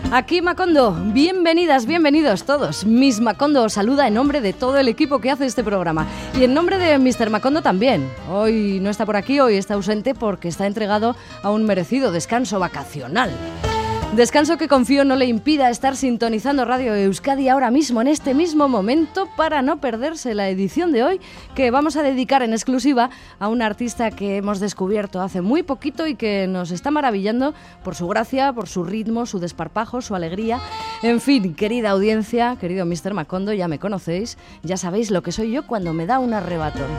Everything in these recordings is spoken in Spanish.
Aquí Macondo, bienvenidas, bienvenidos todos. Miss Macondo os saluda en nombre de todo el equipo que hace este programa y en nombre de Mr. Macondo también. Hoy no está por aquí, hoy está ausente porque está entregado a un merecido descanso vacacional. Descanso que confío no le impida estar sintonizando Radio Euskadi ahora mismo, en este mismo momento, para no perderse la edición de hoy, que vamos a dedicar en exclusiva a un artista que hemos descubierto hace muy poquito y que nos está maravillando por su gracia, por su ritmo, su desparpajo, su alegría. En fin, querida audiencia, querido Mr. Macondo, ya me conocéis, ya sabéis lo que soy yo cuando me da un arrebatón.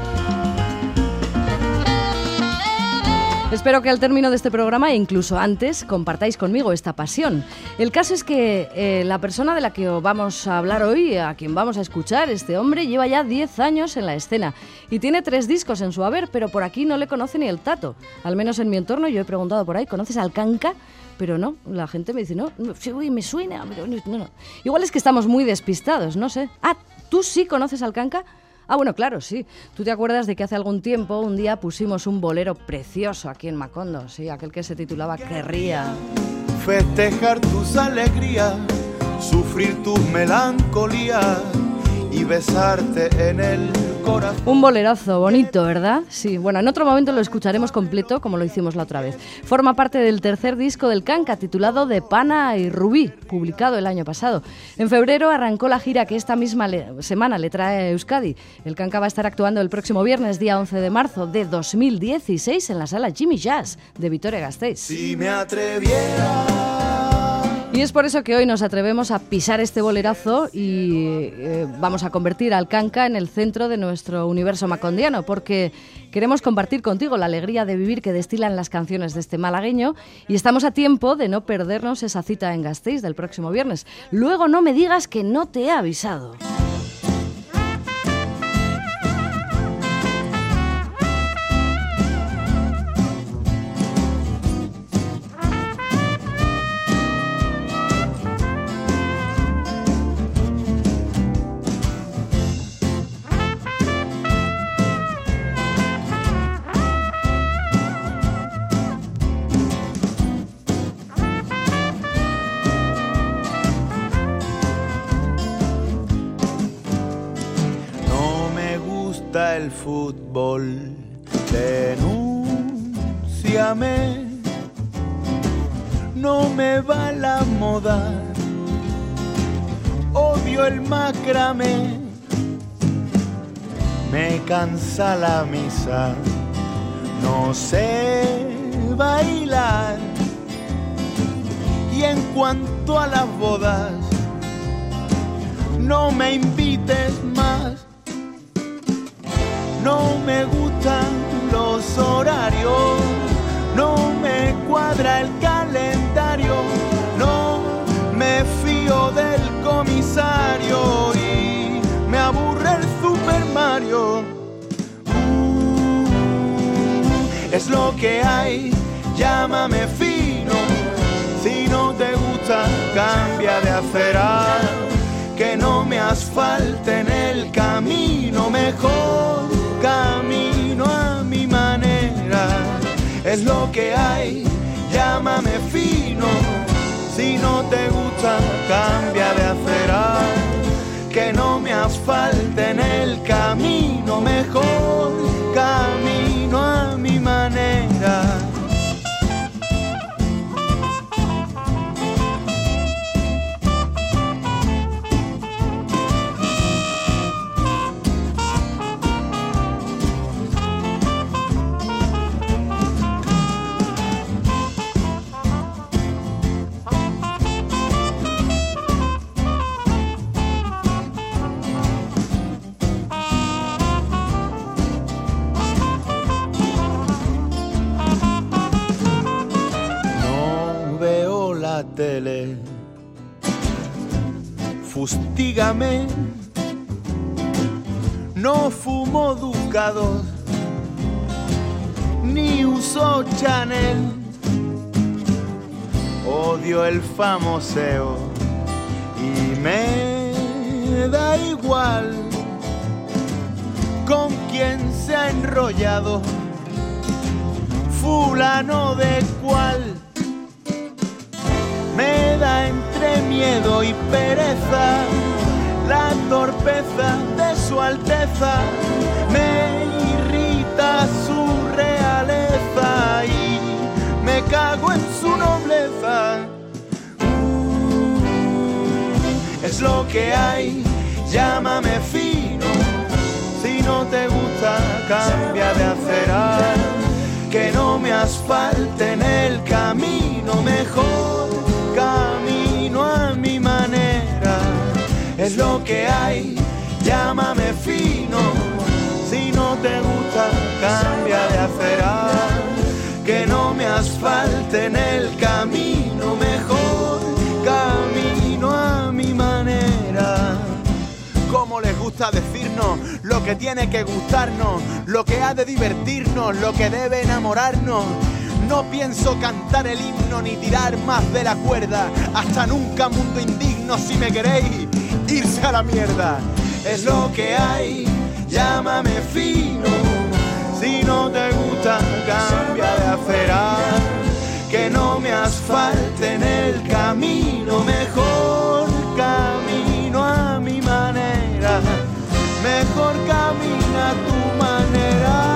Espero que al término de este programa e incluso antes compartáis conmigo esta pasión. El caso es que la persona de la que vamos a hablar hoy, a quien vamos a escuchar, este hombre lleva ya 10 años en la escena y tiene 3 discos en su haber, pero por aquí no le conoce ni el tato. Al menos en mi entorno yo he preguntado por ahí, ¿conoces al Kanka? Pero no, la gente me dice, no, sí, me suena, pero no. Igual es que estamos muy despistados, no sé. Ah, ¿tú sí conoces al Kanka? Ah, bueno, claro, sí. ¿Tú te acuerdas de que hace algún tiempo, un día, pusimos un bolero precioso aquí en Macondo? Sí, aquel que se titulaba Querría. Festejar tus alegrías, sufrir tus melancolías y besarte en el corazón. Un bolerazo bonito, ¿verdad? Sí, bueno, en otro momento lo escucharemos completo, como lo hicimos la otra vez. Forma parte del tercer disco del Kanka, titulado De Pana y Rubí, publicado el año pasado. En febrero arrancó la gira que esta misma semana le trae a Euskadi. El Kanka va a estar actuando el próximo viernes, día 11 de marzo de 2016, en la sala Jimmy Jazz de Vitoria-Gasteiz. Si me atreviera. Y es por eso que hoy nos atrevemos a pisar este bolerazo y vamos a convertir al Kanka en el centro de nuestro universo macondiano, porque queremos compartir contigo la alegría de vivir que destilan las canciones de este malagueño y estamos a tiempo de no perdernos esa cita en Gasteiz del próximo viernes. Luego no me digas que no te he avisado. El fútbol, denúnciame, no me va la moda, odio el macramé, me cansa la misa, no sé bailar, y en cuanto a las bodas, no me invites más. No me gustan los horarios, no me cuadra el calendario, no me fío del comisario y me aburre el Super Mario. Es lo que hay, llámame fino, si no te gusta cambia de acera, que no me asfalten el camino mejor. Camino a mi manera, es lo que hay, llámame fino, si no te gusta cambia de acera, que no me asfalten el camino mejor, camino a mi manera. Tele. Fustígame, no fumo Ducados, ni uso Chanel, odio el famoseo y me da igual con quién se ha enrollado fulano de cual. Me da entre cabeza, me irrita su realeza y me cago en su nobleza. Es lo que hay, llámame fino. Si no te gusta, cambia de acera. Que no me asfalten el camino, mejor camino a mi manera. Es lo que hay, llámame fino. Si no te gusta, cambia de acera. Que no me asfalten el camino, mejor camino a mi manera. Como les gusta decirnos lo que tiene que gustarnos, lo que ha de divertirnos, lo que debe enamorarnos. No pienso cantar el himno ni tirar más de la cuerda. Hasta nunca, mundo indigno, si me queréis, irse a la mierda. Es lo que hay, llámame fino. Si no te gusta, cambia de acera. Que no me asfalten el camino, mejor camino a mi manera. Mejor camina a tu manera.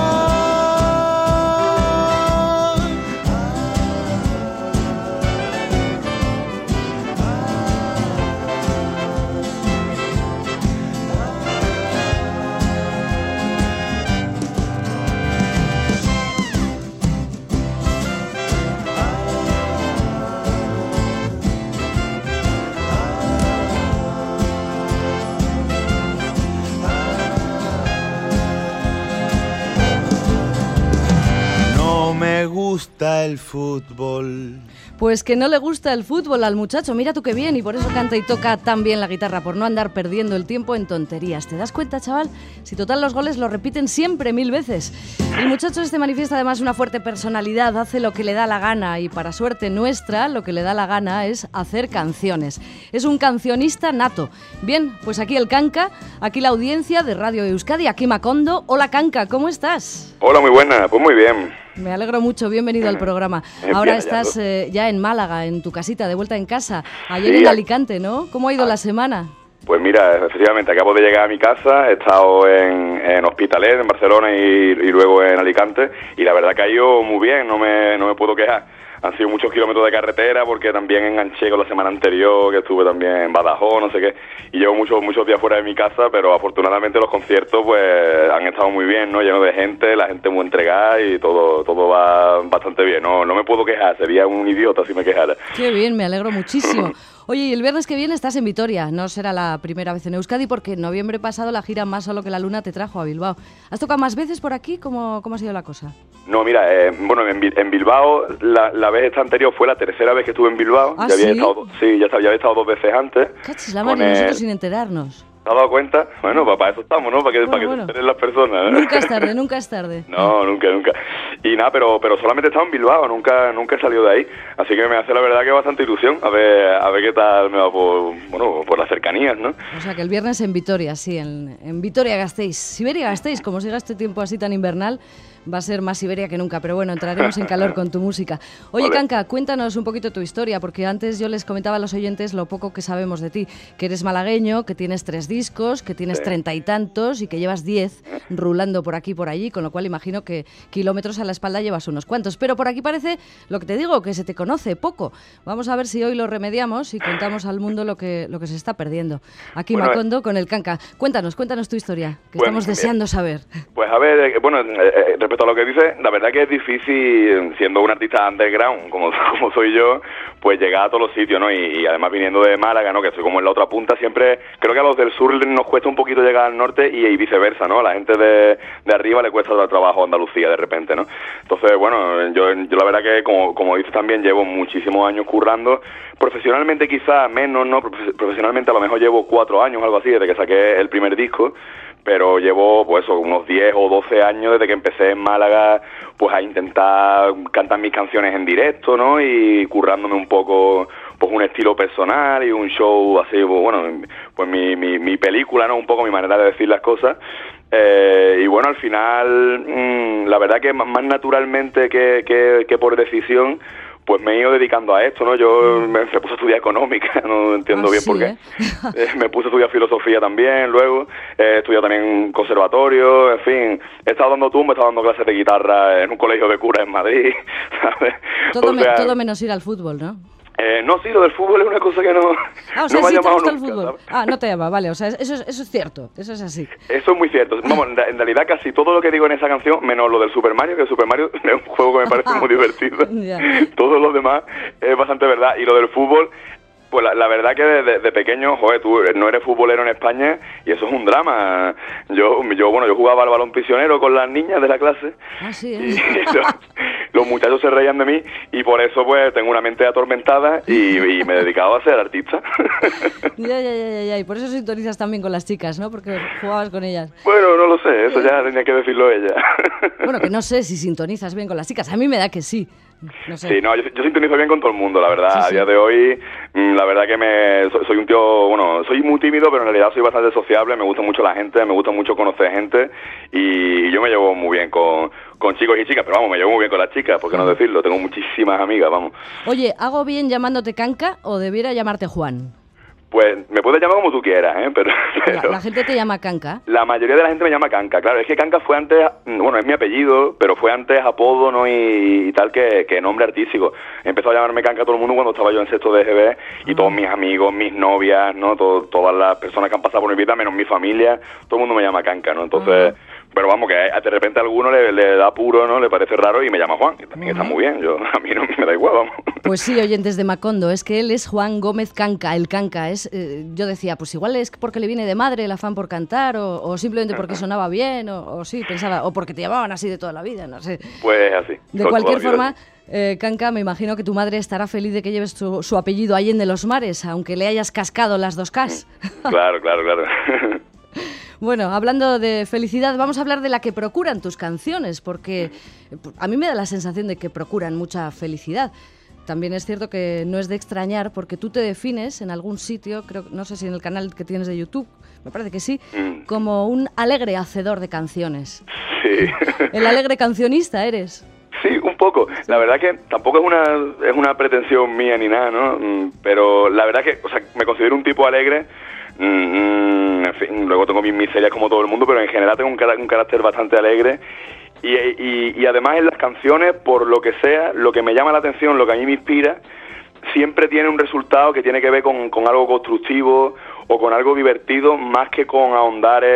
Me gusta el fútbol. Pues que no le gusta el fútbol al muchacho, mira tú qué bien, y por eso canta y toca tan bien la guitarra, por no andar perdiendo el tiempo en tonterías. ¿Te das cuenta, chaval? Si total los goles lo repiten siempre 1000 veces. El muchacho manifiesta además una fuerte personalidad, hace lo que le da la gana y para suerte nuestra lo que le da la gana es hacer canciones. Es un cancionista nato. Bien, pues aquí el Kanka, aquí la audiencia de Radio Euskadi, aquí Macondo. Hola Kanka, ¿cómo estás? Hola, muy buena, pues muy bien. Me alegro mucho, bienvenido al programa. Ahora estás ya en Málaga, en tu casita, de vuelta en casa. Ayer en Alicante, ¿no? ¿Cómo ha ido la semana? Pues mira, efectivamente, acabo de llegar a mi casa, he estado en Hospitalet, en Barcelona y luego en Alicante, y la verdad que ha ido muy bien, no me puedo quejar. Han sido muchos kilómetros de carretera porque también enganché con la semana anterior, que estuve también en Badajoz, no sé qué, y llevo muchos días fuera de mi casa, pero afortunadamente los conciertos pues han estado muy bien, ¿no? Llenos de gente, la gente muy entregada y todo va bastante bien, no me puedo quejar, sería un idiota si me quejara. Qué bien, me alegro muchísimo. Oye, y el viernes que viene estás en Vitoria, no será la primera vez en Euskadi porque en noviembre pasado la gira Más Solo que la Luna te trajo a Bilbao. ¿Has tocado más veces por aquí? ¿Cómo ha sido la cosa? No, mira, en Bilbao la vez esta anterior fue la tercera vez que estuve en Bilbao. ¿Ah, ya había sí? había estado 2 veces antes. Cachis la mano, nosotros sin enterarnos. ¿Te has dado cuenta? Bueno, para eso estamos, ¿no? Para que se enteren las personas, ¿no? Nunca es tarde, nunca es tarde. No, nunca. Y nada, pero solamente he estado en Bilbao, nunca he salido de ahí. Así que me hace la verdad que bastante ilusión a ver qué tal me va por las cercanías, ¿no? O sea que el viernes en Vitoria, sí, en Vitoria-Gasteiz. Siberia-Gasteiz, como siga este tiempo así tan invernal, va a ser más Siberia que nunca, pero bueno, entraremos en calor con tu música. Oye, vale. Kanka, cuéntanos un poquito tu historia, porque antes yo les comentaba a los oyentes lo poco que sabemos de ti, que eres malagueño, que tienes 3 discos, que tienes 30 y tantos y que llevas 10 rulando por aquí y por allí, con lo cual imagino que kilómetros a la espalda llevas unos cuantos, pero por aquí parece, lo que te digo, que se te conoce poco. Vamos a ver si hoy lo remediamos y contamos al mundo lo que se está perdiendo. Aquí Macondo con el Kanka. Cuéntanos tu historia, que estamos deseando saber. Pues a ver, respecto a lo que dices, la verdad que es difícil, siendo un artista underground, como soy yo, pues llegar a todos los sitios, ¿no? Y además viniendo de Málaga, ¿no? Que estoy como en la otra punta, siempre creo que a los del sur nos cuesta un poquito llegar al norte y viceversa, ¿no? A la gente de arriba le cuesta dar trabajo a Andalucía de repente, ¿no? Entonces, bueno, yo la verdad que, como dices también, llevo muchísimos años currando. Profesionalmente quizás menos, ¿no? Profesionalmente a lo mejor llevo 4 años, algo así, desde que saqué el primer disco. Pero llevo, pues eso, unos 10 o 12 años desde que empecé en Málaga, pues a intentar cantar mis canciones en directo, ¿no? Y currándome un poco, pues un estilo personal y un show así, pues mi película, ¿no? Un poco mi manera de decir las cosas. Y bueno, al final, la verdad que más naturalmente que por decisión, pues me he ido dedicando a esto, ¿no? Yo me puse a estudiar económica, no entiendo bien sí, por qué. Me puse a estudiar filosofía también, luego he estudiado también conservatorio, en fin, he estado dando tumba, he estado dando clases de guitarra en un colegio de curas en Madrid, ¿sabes? Todo menos ir al fútbol, ¿no? No, sí, lo del fútbol es una cosa que no, o sea, no me sí ha llamado te gusta nunca, el fútbol. ¿sabes? No te llama, vale, o sea, eso es cierto, eso es así. Eso es muy cierto. Vamos, en realidad casi todo lo que digo en esa canción, menos lo del Super Mario, que el Super Mario es un juego que me parece muy divertido. Todo lo demás es bastante verdad. Y lo del fútbol, pues la verdad que de pequeño, joder, tú no eres futbolero en España y eso es un drama. Yo jugaba al balón prisionero con las niñas de la clase. Sí, y los muchachos se reían de mí y por eso pues tengo una mente atormentada y me he dedicado a ser artista. Ya, y por eso sintonizas también con las chicas, ¿no? Porque jugabas con ellas. Bueno, no lo sé, eso ya tenía que decirlo ella. Bueno, que no sé si sintonizas bien con las chicas, a mí me da que sí. No sé. Sí, no, yo sintonizo bien con todo el mundo, la verdad. Sí. A día de hoy, la verdad que soy un tío, bueno, soy muy tímido, pero en realidad soy bastante sociable, me gusta mucho la gente, me gusta mucho conocer gente y yo me llevo muy bien con chicos y chicas, pero vamos, me llevo muy bien con las chicas, ¿por qué no decirlo? Tengo muchísimas amigas, vamos. Oye, ¿hago bien llamándote Kanka o debiera llamarte Juan? Pues me puedes llamar como tú quieras, pero La gente te llama Kanka. La mayoría de la gente me llama Kanka, claro, es que Kanka fue antes, bueno, es mi apellido, pero fue antes apodo, ¿no? Y tal que nombre artístico. Empezó a llamarme Kanka todo el mundo cuando estaba yo en sexto de EGB y todos mis amigos, mis novias, ¿no? Todas las personas que han pasado por mi vida, menos mi familia, todo el mundo me llama Kanka, ¿no? Entonces, pero vamos, que de repente a alguno le da puro, ¿no? Le parece raro y me llama Juan, que también está muy bien, a mí no me da igual, vamos. Pues sí, oyentes de Macondo, es que él es Juan Gómez Kanka, el Kanka es... yo decía, pues igual es porque le viene de madre el afán por cantar o simplemente porque sonaba bien o sí, pensaba, o porque te llamaban así de toda la vida, no sé. Pues así. De cualquier forma, Kanka, me imagino que tu madre estará feliz de que lleves su apellido Allende los Mares, aunque le hayas cascado las dos Ks. Claro. Bueno, hablando de felicidad, vamos a hablar de la que procuran tus canciones, porque a mí me da la sensación de que procuran mucha felicidad. También es cierto que no es de extrañar porque tú te defines en algún sitio, creo, no sé si en el canal que tienes de YouTube, me parece que sí, como un alegre hacedor de canciones. Sí. El alegre cancionista eres. Sí, un poco. Sí. La verdad que tampoco es una pretensión mía ni nada, ¿no? Pero la verdad que, o sea, me considero un tipo alegre. En fin, luego tengo mis miserias como todo el mundo, pero en general tengo un carácter bastante alegre. Y además en las canciones, por lo que sea, lo que me llama la atención, lo que a mí me inspira, siempre tiene un resultado que tiene que ver con algo constructivo o con algo divertido, más que con ahondar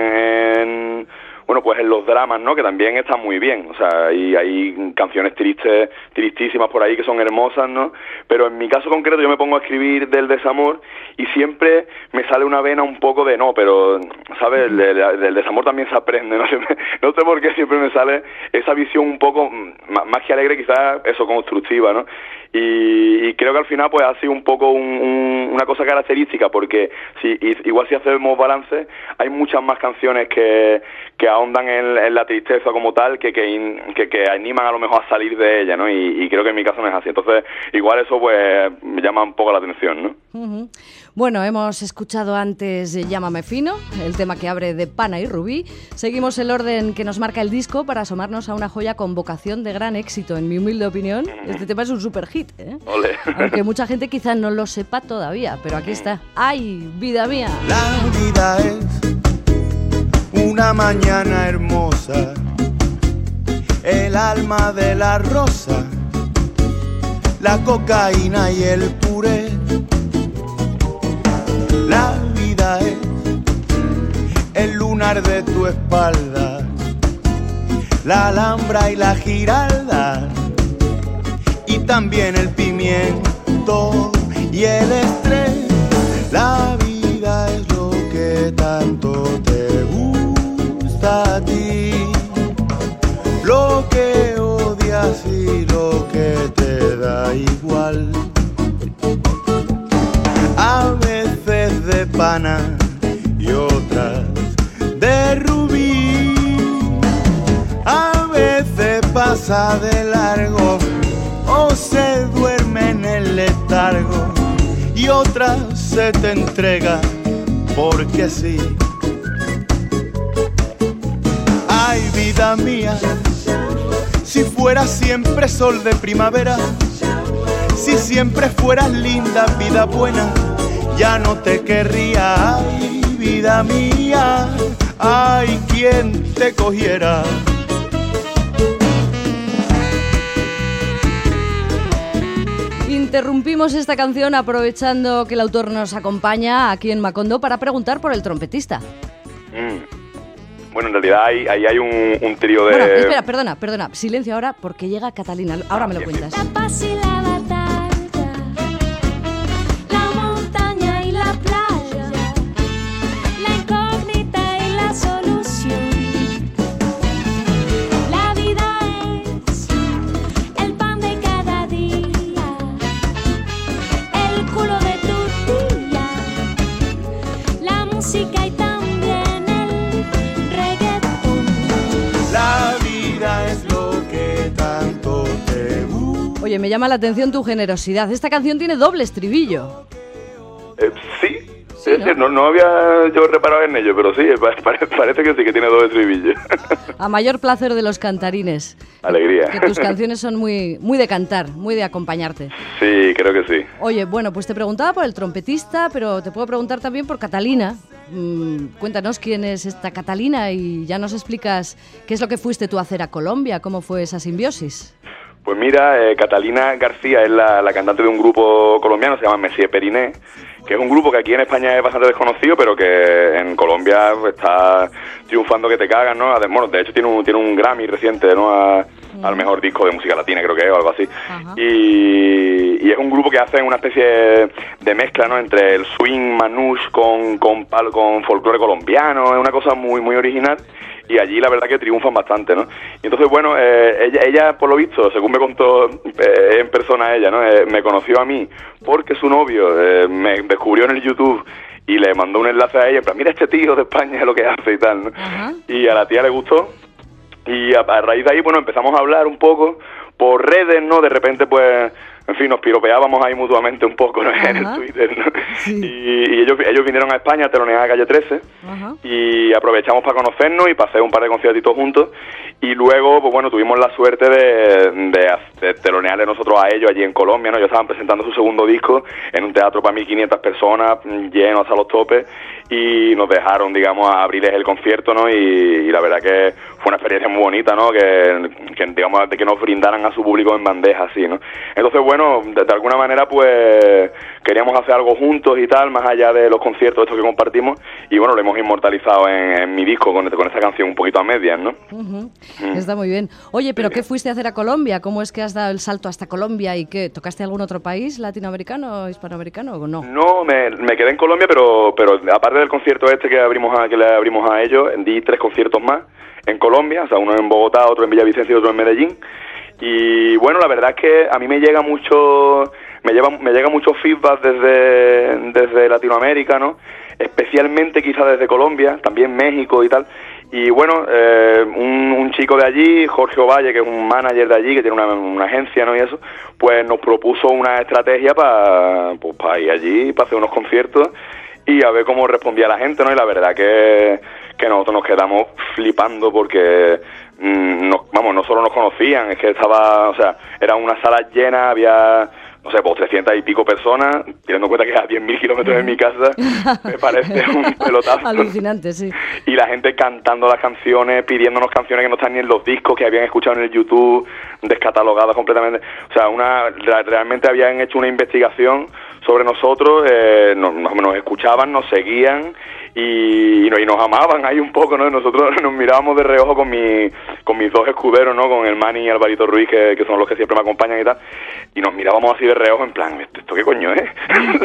en los dramas, ¿no? Que también están muy bien. O sea, hay canciones tristísimas por ahí que son hermosas, ¿no? Pero en mi caso concreto yo me pongo a escribir del desamor y siempre me sale una vena un poco de no, pero, ¿sabes? Del desamor también se aprende, ¿no? No sé por qué siempre me sale esa visión un poco, más que alegre, quizás eso, constructiva, ¿no? Y creo que al final pues ha sido un poco una cosa característica, porque igual si hacemos balance, hay muchas más canciones que ahondan en la tristeza como tal, que animan a lo mejor a salir de ella, ¿no? Y creo que en mi caso no es así. Entonces, igual eso pues me llama un poco la atención, ¿no? Uh-huh. Bueno, hemos escuchado antes Llámame Fino, el tema que abre de Pana y Rubí. Seguimos el orden que nos marca el disco para asomarnos a una joya con vocación de gran éxito. En mi humilde opinión, este tema es un super hit, ¿eh? Olé. Aunque mucha gente quizá no lo sepa todavía, pero aquí está. ¡Ay, vida mía! La vida es una mañana hermosa, el alma de la rosa, la cocaína y el puré. La vida es el lunar de tu espalda, la Alhambra y la Giralda, y también el pimiento y el estrés. La vida es lo que tanto te gusta a ti, lo que odias y lo que te da igual. A veces de pana y otras de rubí, a veces pasa de largo o se duerme en el letargo, y otras se te entrega porque sí. Ay, vida mía, si fuera siempre sol de primavera, Si siempre fueras linda, vida buena, ya no te querría. Ay, vida mía, ay, quien te cogiera. Interrumpimos esta canción aprovechando que el autor nos acompaña aquí en Macondo para preguntar por el trompetista. Bueno, en realidad ahí hay un trío de... Bueno, espera, perdona. Silencio ahora porque llega Catalina. Ahora me lo cuentas. La paz y la batalla, la montaña y la playa, la incógnita y la solución. La vida es el pan de cada día, el culo de tu tía, la música y también el reggaetón. La vida es lo que tanto te gusta. Oye, me llama la atención tu generosidad. Esta canción tiene doble estribillo. Sí. Sí, Es decir, no había yo reparado en ello, pero sí, parece que sí, que tiene dos estribillos. A mayor placer de los cantarines. Alegría. Que tus canciones son muy de cantar, muy de acompañarte. Sí, creo que sí. Oye, bueno, pues te preguntaba por el trompetista, pero te puedo preguntar también por Catalina. Cuéntanos quién es esta Catalina y ya nos explicas qué es lo que fuiste tú a hacer a Colombia, cómo fue esa simbiosis. Pues mira, Catalina García es la cantante de un grupo colombiano, se llama Messier Periné, que es un grupo que aquí en España es bastante desconocido, pero que en Colombia está triunfando que te cagas, ¿no? Bueno, de hecho tiene un Grammy reciente, ¿no? Al mejor disco de música latina, creo que es, o algo así. Y es un grupo que hace una especie de mezcla, ¿no? Entre el swing manouche con folclore colombiano, es una cosa muy, muy original. Y allí la verdad que triunfan bastante, ¿no? Y entonces, bueno, ella por lo visto, según me contó en persona ella, ¿no? Me conoció a mí porque su novio me descubrió en el YouTube y le mandó un enlace a ella, en plan, mira este tío de España lo que hace y tal, ¿no? Y a la tía le gustó y a raíz de ahí, bueno, empezamos a hablar un poco por redes, ¿no? De repente, pues, en fin, nos piropeábamos ahí mutuamente un poco, ¿no? En el Twitter, ¿no? Sí. Y ellos vinieron a España a telonear a Calle 13 y aprovechamos para conocernos y para hacer un par de conciertitos juntos y luego, pues bueno, tuvimos la suerte de telonearle nosotros a ellos allí en Colombia, ¿no? Ellos estaban presentando su segundo disco en un teatro para 1.500 personas, lleno hasta los topes y nos dejaron, digamos, a abrirles el concierto, ¿no? Y la verdad que fue una experiencia muy bonita, ¿no? Que digamos, de que nos brindaran a su público en bandeja, así, ¿no? Entonces, bueno, de alguna manera, pues, queríamos hacer algo juntos y tal, más allá de los conciertos estos que compartimos, y bueno, lo hemos inmortalizado en mi disco con esta canción un poquito a medias, ¿no? Está muy bien. Oye, ¿pero qué fuiste a hacer a Colombia? ¿Cómo es que has dado el salto hasta Colombia y qué? ¿Tocaste algún otro país latinoamericano, hispanoamericano o no? No, me quedé en Colombia, pero aparte del concierto este que le abrimos a ellos, di 3 conciertos más en Colombia, o sea, uno en Bogotá, otro en Villavicencio y otro en Medellín. Y bueno, la verdad es que a mí me llega mucho feedback desde Latinoamérica, ¿no? Especialmente quizá desde Colombia, también México y tal. Y bueno, un chico de allí, Jorge Ovalle, que es un manager de allí, que tiene una agencia, ¿no? Y eso, pues nos propuso una estrategia para ir allí, para hacer unos conciertos y a ver cómo respondía la gente, ¿no? Y la verdad que nosotros nos quedamos flipando porque no solo nos conocían, es que era una sala llena, había, no sé, pues 300 y pico personas, teniendo en cuenta que a 10.000 kilómetros de mi casa, me parece un pelotazo. Alucinante, sí. Y la gente cantando las canciones, pidiéndonos canciones que no están ni en los discos, que habían escuchado en el YouTube, descatalogadas completamente. O sea, realmente habían hecho una investigación sobre nosotros, nos escuchaban, nos seguían y nos amaban ahí un poco, ¿no? Nosotros nos mirábamos de reojo con mis 2 escuderos, ¿no? Con el Manny y Alvarito Ruiz, que son los que siempre me acompañan y tal, y nos mirábamos así de reojo en plan, ¿esto qué coño es?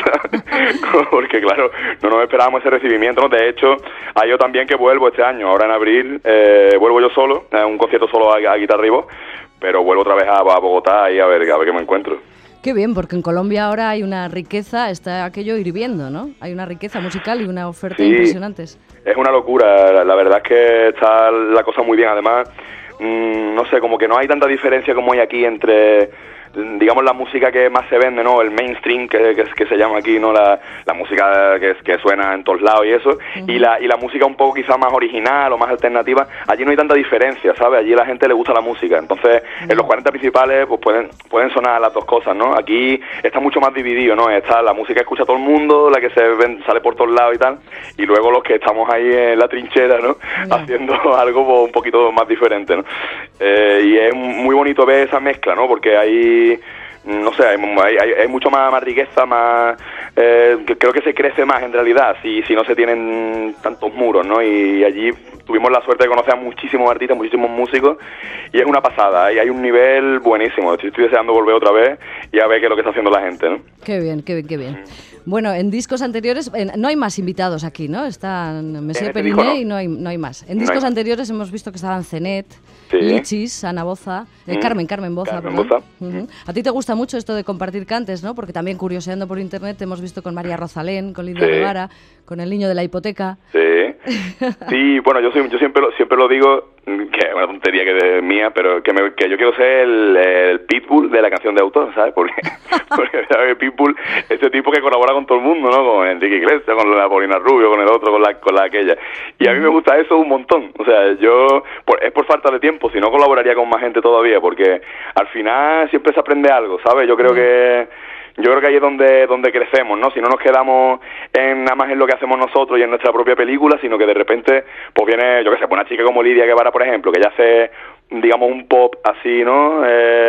Porque claro, no nos esperábamos ese recibimiento, ¿no? De hecho, yo también que vuelvo este año, ahora en abril, vuelvo yo solo, un concierto solo a guitarra y voz, pero vuelvo otra vez a Bogotá y a ver qué me encuentro. Qué bien, porque en Colombia ahora hay una riqueza, está aquello hirviendo, ¿no? Hay una riqueza musical y una oferta impresionantes. Es una locura, la verdad es que está la cosa muy bien, además, no sé, como que no hay tanta diferencia como hay aquí entre digamos, la música que más se vende, ¿no? El mainstream, que se llama aquí, ¿no? La música que suena en todos lados y eso, y la música un poco quizá más original o más alternativa, allí no hay tanta diferencia, ¿sabes? Allí a la gente le gusta la música, entonces en los 40 principales pues pueden sonar las dos cosas, ¿no? Aquí está mucho más dividido, ¿no? Está la música que escucha todo el mundo, la que sale por todos lados y tal, y luego los que estamos ahí en la trinchera, ¿no? Haciendo algo un poquito más diferente, ¿no? Y es muy bonito ver esa mezcla, ¿no? Porque hay, no sé, hay mucho más riqueza, más creo que se crece más en realidad si no se tienen tantos muros, ¿no? Y allí tuvimos la suerte de conocer a muchísimos artistas, muchísimos músicos, y es una pasada, y hay un nivel buenísimo. Estoy deseando volver otra vez y a ver qué es lo que está haciendo la gente, ¿no? Qué bien, qué bien, qué bien. Bueno, en discos anteriores no hay más invitados aquí, ¿no? Están Messier Periné no. Y no hay más. En discos anteriores hemos visto que estaban Zenet, sí. Lichis, Ana Boza, Carmen Boza. A ti te gusta mucho esto de compartir cantes, ¿no? Porque también curioseando por internet hemos visto con María Rosalén, con Lidia Guevara, con El niño de la hipoteca. Sí, bueno, yo siempre lo digo, que es una tontería mía, pero que yo quiero ser el Pitbull de la canción de autor, ¿sabes? Porque ¿sabes? Pitbull, ese tipo que colabora con todo el mundo, ¿no? Con Enrique Iglesias, con la Paulina Rubio, con el otro, con la aquella. Y a mí me gusta eso un montón. O sea, es por falta de tiempo, si no colaboraría con más gente todavía, porque al final siempre se aprende algo, ¿sabes? Yo creo que ahí es donde crecemos, ¿no? Si no nos quedamos nada más en lo que hacemos nosotros y en nuestra propia película, sino que de repente pues viene, yo qué sé, una chica como Lidia Guevara, por ejemplo, que ya hace, digamos, un pop así, ¿no?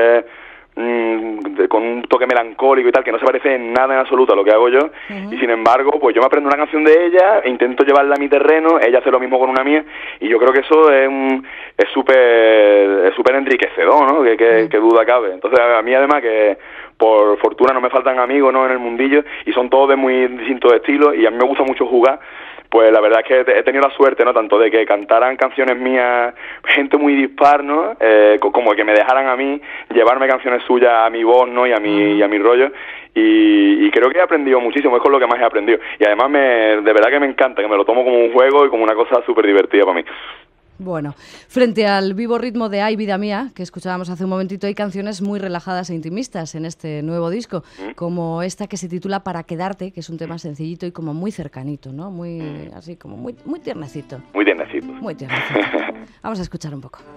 Con un toque melancólico y tal, que no se parece en nada en absoluto a lo que hago yo, y sin embargo, pues yo me aprendo una canción de ella e intento llevarla a mi terreno, ella hace lo mismo con una mía, y yo creo que eso es súper enriquecedor, ¿no? Que duda cabe. Entonces, a mí además que por fortuna no me faltan amigos, ¿no? En el mundillo, y son todos de muy distintos estilos, y a mí me gusta mucho jugar. Pues la verdad es que he tenido la suerte, ¿no? Tanto de que cantaran canciones mías gente muy dispar, ¿no? Como que me dejaran a mí llevarme canciones suyas a mi voz, ¿no? Y a mi rollo. Y creo que he aprendido muchísimo, es con lo que más he aprendido. Y además de verdad que me encanta, que me lo tomo como un juego y como una cosa súper divertida para mí. Bueno, frente al vivo ritmo de Ay, vida mía, que escuchábamos hace un momentito, hay canciones muy relajadas e intimistas en este nuevo disco, como esta que se titula Para quedarte, que es un tema sencillito y como muy cercanito, ¿no? Muy así, como muy tiernecito. Muy tiernecito. Muy tiernecito. Vamos a escuchar un poco.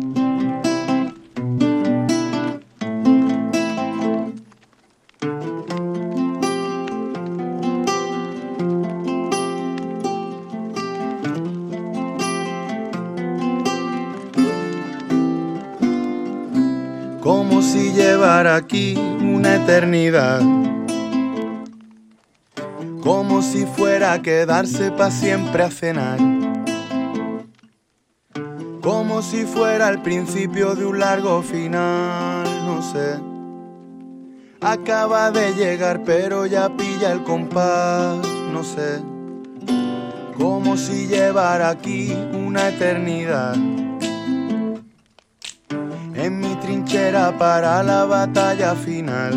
Como si llevara aquí una eternidad, como si fuera a quedarse pa' siempre a cenar, como si fuera el principio de un largo final, no sé. Acaba de llegar pero ya pilla el compás, no sé. Como si llevara aquí una eternidad, en mi trinchera para la batalla final,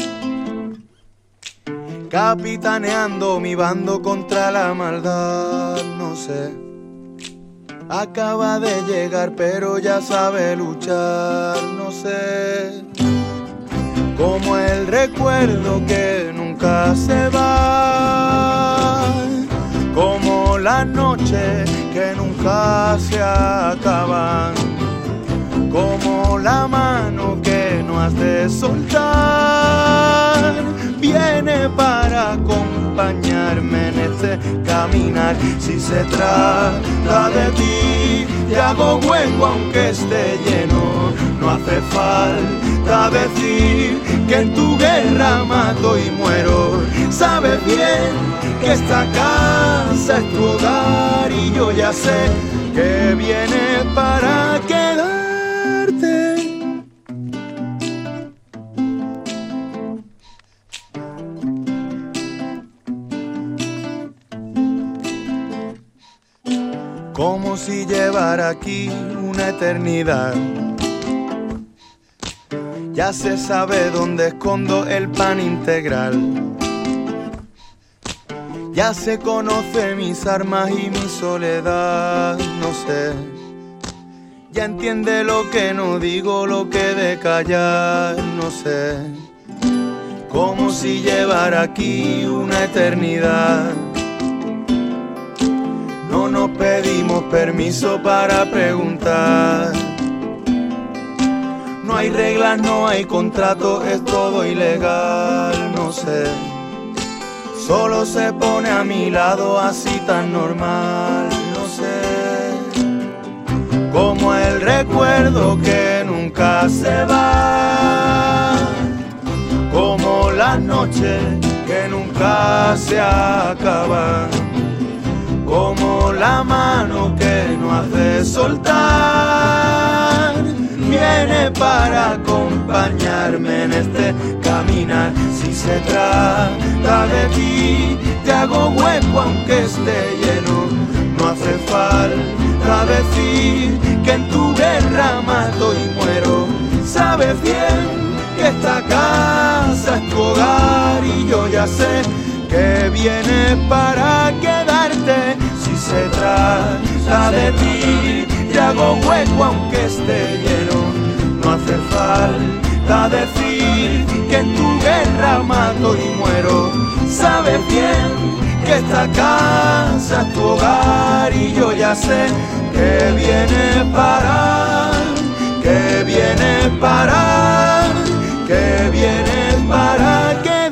capitaneando mi bando contra la maldad, no sé. Acaba de llegar pero ya sabe luchar, no sé. Como el recuerdo que nunca se va, como las noches que nunca se acaban, como la mano que no has de soltar, viene para acompañarme en este caminar. Si se trata de ti, te hago hueco aunque esté lleno. No hace falta decir que en tu guerra mato y muero. Sabes bien que esta casa es tu hogar y yo ya sé que viene para quedar. Como si llevara aquí una eternidad. Ya se sabe dónde escondo el pan integral. Ya se conoce mis armas y mi soledad, no sé. Ya entiende lo que no digo, lo que de callar no sé. Como si llevara aquí una eternidad. No nos pedimos permiso para preguntar. No hay reglas, no hay contrato, es todo ilegal, no sé. Solo se pone a mi lado así tan normal, no sé. Como el recuerdo que nunca se va. Como las noches que nunca se acaban. Como la mano que no hace soltar. Viene para acompañarme en este caminar. Si se trata de ti, te hago hueco aunque esté lleno. No hace falta decir que en tu guerra mato y muero. Sabes bien que esta casa es tu hogar y yo ya sé que vienes para quedarte. Si se trata de ti, te hago hueco aunque esté lleno. No hace falta decir que en tu guerra mato y muero. Sabes bien que esta casa es tu hogar y yo ya sé que vienes para, que vienes para, que vienes para quedarte.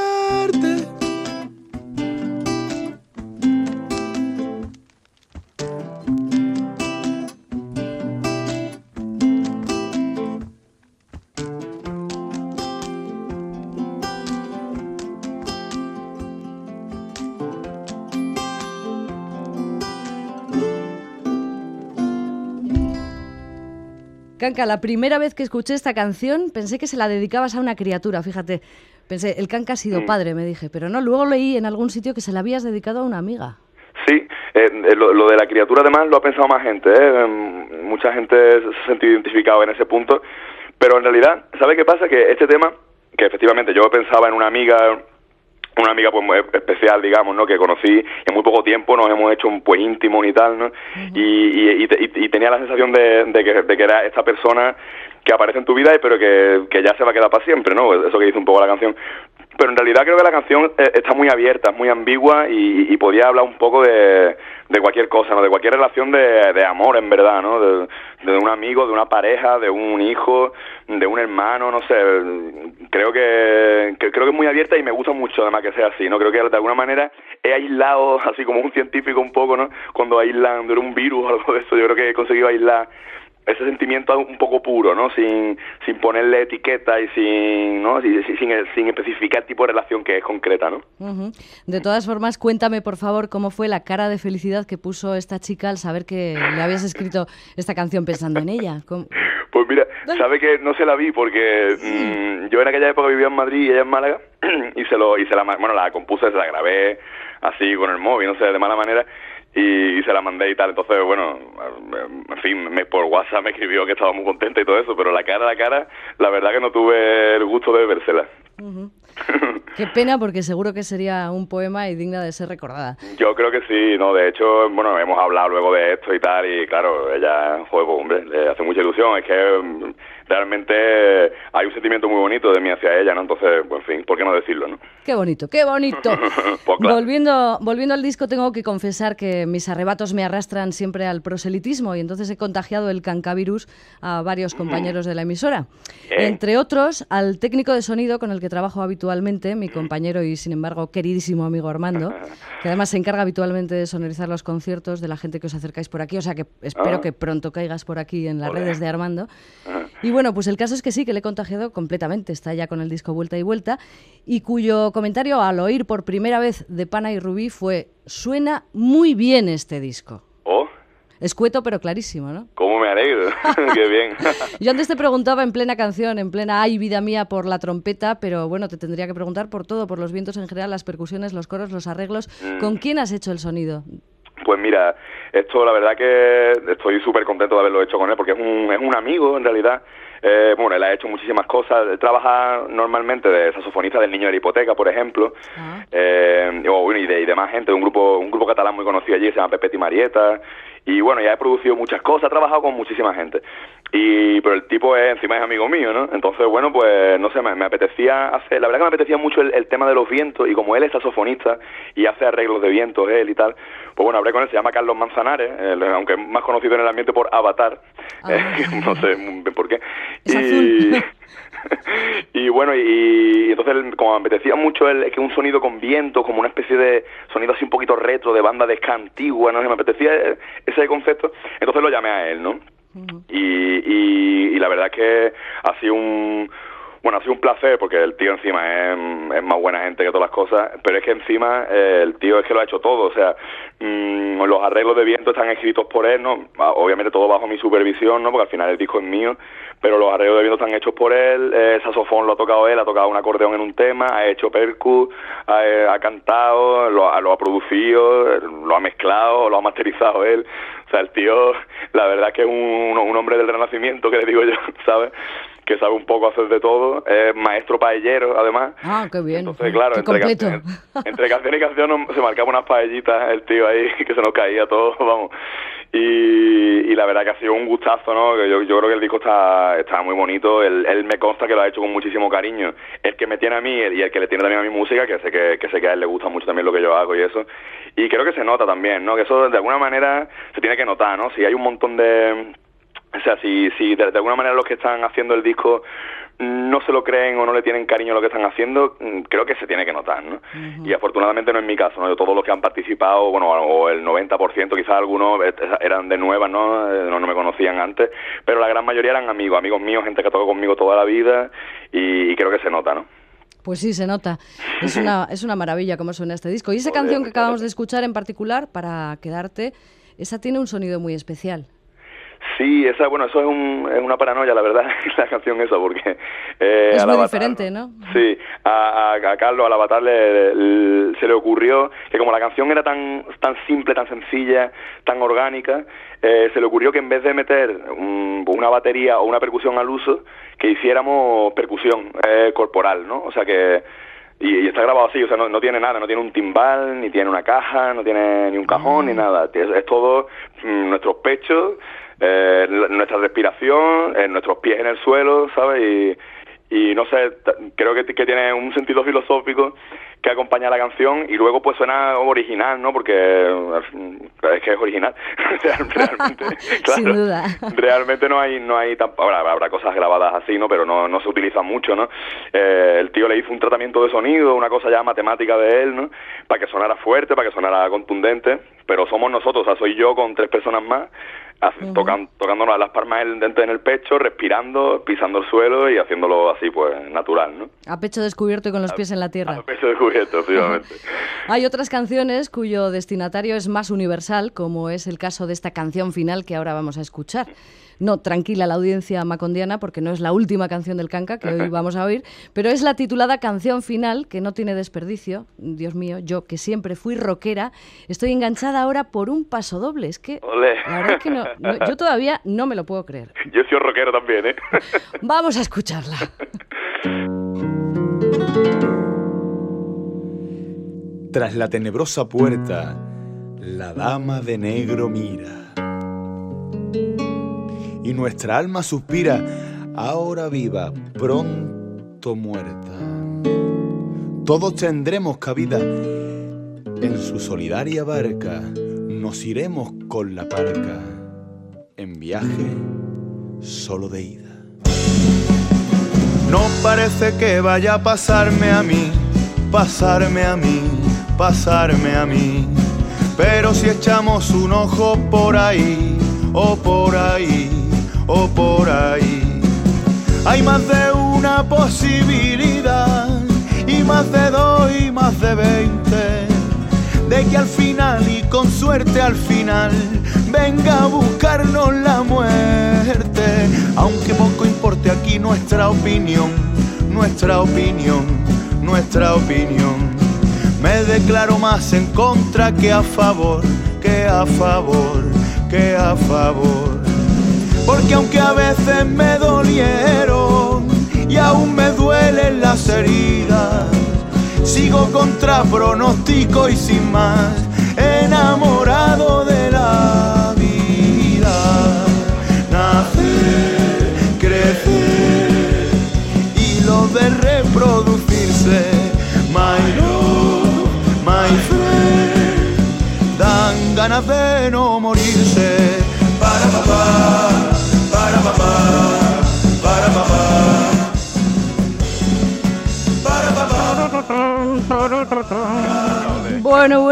Kanka, la primera vez que escuché esta canción pensé que se la dedicabas a una criatura, fíjate. Pensé, el Kanka ha sido padre, me dije, pero no, luego leí en algún sitio que se la habías dedicado a una amiga. Sí, lo de la criatura además lo ha pensado más gente, mucha gente se ha sentido identificado en ese punto, pero en realidad, ¿sabe qué pasa? Que este tema, que efectivamente yo pensaba en una amiga pues muy especial, digamos, ¿no? Que conocí en muy poco tiempo, nos hemos hecho pues íntimos y tal, ¿no? Uh-huh. Y tenía la sensación de que era esta persona que aparece en tu vida, pero que ya se va a quedar para siempre, ¿no? Eso que dice un poco la canción. Pero en realidad creo que la canción está muy abierta, muy ambigua y podía hablar un poco de cualquier cosa, ¿no? De cualquier relación de amor, en verdad, ¿no? De un amigo, de una pareja, de un hijo, de un hermano, no sé. Creo que es muy abierta y me gusta mucho, además, que sea así, ¿no? Creo que de alguna manera he aislado, así como un científico un poco, ¿no? Cuando aíslan de un virus o algo de eso, yo creo que he conseguido aislar ese sentimiento un poco puro, ¿no? Sin ponerle etiqueta y sin especificar el tipo de relación que es concreta, ¿no? Uh-huh. De todas formas, cuéntame, por favor, cómo fue la cara de felicidad que puso esta chica al saber que le habías escrito esta canción pensando en ella. ¿Cómo? Pues mira, sabe que no se la vi porque yo en aquella época vivía en Madrid y ella en Málaga la compuse, se la grabé así con el móvil, no sé, de mala manera. Y se la mandé y tal, entonces, bueno, en fin, por WhatsApp me escribió que estaba muy contenta y todo eso, pero la cara, la verdad que no tuve el gusto de vérsela. Uh-huh. Qué pena, porque seguro que sería un poema y digna de ser recordada. Yo creo que sí, no, de hecho, bueno, hemos hablado luego de esto y tal, y claro, ella, joder, pues, hombre, le hace mucha ilusión, es que realmente hay un sentimiento muy bonito de mí hacia ella, ¿no? Entonces, pues, en fin, ¿por qué no decirlo, no? ¡Qué bonito, qué bonito! Pues, claro. Volviendo al disco, tengo que confesar que mis arrebatos me arrastran siempre al proselitismo y entonces he contagiado el cancavirus a varios compañeros de la emisora. Entre otros, al técnico de sonido con el que trabajo habitualmente, mi compañero y, sin embargo, queridísimo amigo Armando, que además se encarga habitualmente de sonorizar los conciertos de la gente que os acercáis por aquí, o sea que espero que pronto caigas por aquí en las redes de Armando. Y bueno, pues el caso es que sí, que le he contagiado completamente, está ya con el disco Vuelta y Vuelta, y cuyo comentario al oír por primera vez de Pana y Rubí fue: suena muy bien este disco. ¿Oh? Escueto pero clarísimo, ¿no? ¿Cómo me alegro? ¡Qué bien! Yo antes te preguntaba en plena canción, en plena "ay, vida mía", por la trompeta, pero bueno, te tendría que preguntar por todo, por los vientos en general, las percusiones, los coros, los arreglos. ¿Con quién has hecho el sonido? Pues mira, esto la verdad que estoy súper contento de haberlo hecho con él, porque es un amigo en realidad. Bueno, él ha hecho muchísimas cosas. Él trabaja normalmente de saxofonista del Niño de la Hipoteca, por ejemplo, y de más gente, de un grupo catalán muy conocido allí, se llama Pepet y Marieta. Y bueno, ya he producido muchas cosas, he trabajado con muchísima gente. Pero el tipo encima es amigo mío, ¿no? Entonces, bueno, pues no sé, me apetecía hacer... La verdad que me apetecía mucho el tema de los vientos, y como él es saxofonista y hace arreglos de vientos él y tal, pues bueno, hablé con él, se llama Carlos Manzanares, aunque es más conocido en el ambiente por Avatar, no sé muy bien por qué. Y bueno, y entonces como me apetecía mucho que un sonido con viento, como una especie de sonido así un poquito retro, de banda de ska antigua, ¿no? Me apetecía ese concepto, entonces lo llamé a él, ¿no? Y la verdad es que ha sido un placer, porque el tío encima es más buena gente que todas las cosas, pero es que encima el tío es que lo ha hecho todo, o sea, los arreglos de viento están escritos por él, ¿no? Obviamente todo bajo mi supervisión, ¿no? Porque al final el disco es mío, pero los arreglos de viento están hechos por él, el saxofón lo ha tocado él, ha tocado un acordeón en un tema, ha hecho percu, ha cantado, lo ha producido, lo ha mezclado, lo ha masterizado él. O sea, el tío, la verdad es que es un hombre del Renacimiento, que le digo yo, ¿sabes? Que sabe un poco hacer de todo, es maestro paellero, además. Ah, qué bien. Entonces, claro, entre canción y canción se marcaba unas paellitas el tío ahí, que se nos caía todo, vamos. Y la verdad que ha sido un gustazo, ¿no? Que yo creo que el disco está muy bonito. Él me consta que lo ha hecho con muchísimo cariño. El que me tiene a mí y el que le tiene también a mi música, que sé que a él le gusta mucho también lo que yo hago y eso. Y creo que se nota también, ¿no? Que eso de alguna manera se tiene que notar, ¿no? Si hay un montón de... O sea, si de alguna manera los que están haciendo el disco no se lo creen o no le tienen cariño a lo que están haciendo, creo que se tiene que notar, ¿no? Y afortunadamente no es mi caso, ¿no? De todos los que han participado, bueno, o el 90%, quizás algunos eran de nuevas, ¿no? No me conocían antes, pero la gran mayoría eran amigos míos, gente que ha tocado conmigo toda la vida, y creo que se nota, ¿no? Pues sí, se nota. Es una maravilla cómo suena este disco. Y esa canción que acabamos de escuchar en particular, Para quedarte, esa tiene un sonido muy especial. Sí, eso es una paranoia, la verdad, la canción esa, porque... es muy diferente, ¿no? Sí, a Carlos, al Avatar, se le ocurrió que como la canción era tan simple, tan sencilla, tan orgánica, se le ocurrió que en vez de meter una batería o una percusión al uso, que hiciéramos percusión corporal, ¿no? O sea que... Y está grabado así, o sea, no tiene nada, no tiene un timbal, ni tiene una caja, no tiene ni un cajón, ni nada. Es todo nuestros pechos, nuestra respiración, nuestros pies en el suelo, ¿sabes? Y no sé, creo que tiene un sentido filosófico que acompaña la canción, y luego pues suena original, ¿no? Porque es que es original. Realmente, claro, sin duda. Realmente no hay habrá cosas grabadas así, ¿no? Pero no se utiliza mucho, ¿no? El tío le hizo un tratamiento de sonido, una cosa ya matemática de él, ¿no? Para que sonara fuerte, para que sonara contundente, pero somos nosotros, o sea, soy yo con 3 personas más, tocándonos las palmas en el pecho, respirando, pisando el suelo y haciéndolo así, pues, natural, ¿no? A pecho descubierto y con los pies en la tierra. A pecho descubierto, efectivamente. Hay otras canciones cuyo destinatario es más universal, como es el caso de esta canción final que ahora vamos a escuchar. No, tranquila la audiencia macondiana, porque no es la última canción del Kanka que hoy vamos a oír, pero es la titulada Canción Final, que no tiene desperdicio. Dios mío, yo que siempre fui rockera, estoy enganchada ahora por un pasodoble. Es que la verdad es que yo todavía no me lo puedo creer. Yo soy rockero también, ¿eh? Vamos a escucharla. Tras la tenebrosa puerta, la dama de negro mira. Y nuestra alma suspira, ahora viva, pronto muerta. Todos tendremos cabida en su solidaria barca, nos iremos con la parca, en viaje solo de ida. No parece que vaya a pasarme a mí, pasarme a mí, pasarme a mí, pero si echamos un ojo por ahí, o por ahí, o por ahí, hay más de una posibilidad, y más de 2 y más de 20, de que al final y con suerte al final venga a buscarnos la muerte. Aunque poco importe aquí nuestra opinión, nuestra opinión, nuestra opinión, me declaro más en contra que a favor, que a favor, que a favor. Porque que aunque a veces me dolieron y aún me duelen las heridas, sigo contra pronóstico y sin más, enamorado de la vida. Nacer, crecer y lo de reproducirse. My love, my friend, dan ganas de no morirse. Para papá, para papá, para papá, para papá. Bueno.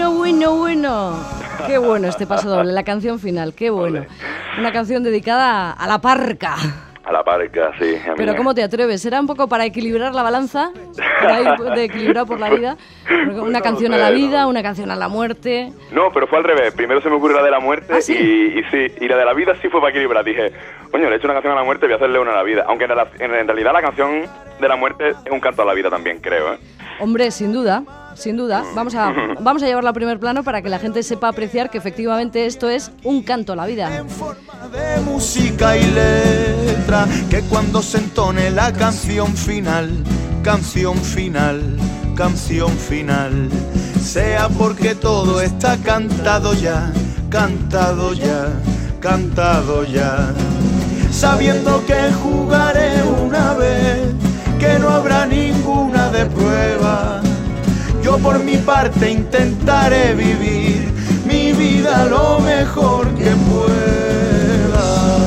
Qué bueno este paso doble, la canción final, qué bueno. Una canción dedicada a la parca. A la parca, sí. Pero ¿cómo te atreves? ¿Será un poco para equilibrar la balanza? ¿Para ir de equilibrado por la vida? Una canción a la vida, una canción a la muerte. No, pero fue al revés. Primero se me ocurrió la de la muerte. ¿Ah, sí? y la de la vida sí fue para equilibrar. Dije, coño, le he hecho una canción a la muerte, voy a hacerle una a la vida. Aunque en realidad la canción de la muerte es un canto a la vida también, creo, ¿eh? Hombre, sin duda. Vamos a llevarla a primer plano para que la gente sepa apreciar que efectivamente esto es un canto a la vida. En forma de música y letra, que cuando se entone la canción final, canción final, canción final, sea porque todo está cantado ya, cantado ya, cantado ya, sabiendo que jugaré una vez, que no habrá ninguna de prueba. Yo por mi parte intentaré vivir mi vida lo mejor que pueda.